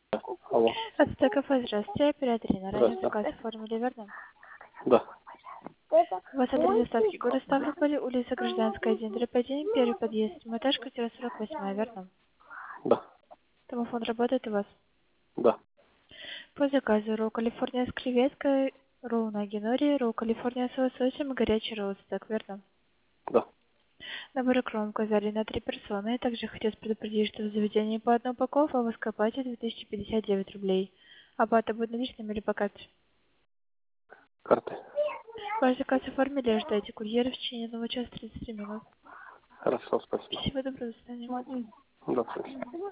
Алло. Это кафе, здравствуйте, оператор на ранее Здравствуйте. заказ оформили, верно? Да. У вас адрес доставки город Ставрополь, улица Гражданская, 1-1, первый подъезд, этаж, квартира 48, верно? Да. Домофон работает у вас? Да. По заказу ролл Калифорния с креветкой, ролл на генори, ролл Калифорния с лососем и горячий ролл стек, верно? Да. Набор икром указали на 3 персоны. Также хотелось предупредить, что в заведении по одной упаковке, а в оплате 2059 рублей. Оплата будет наличными или по карте? Карты. Ваш заказ оформили, ожидайте курьера в течение 1 часа 33 минут. Хорошо, спасибо. Всего доброго, до свидания. Да, спасибо.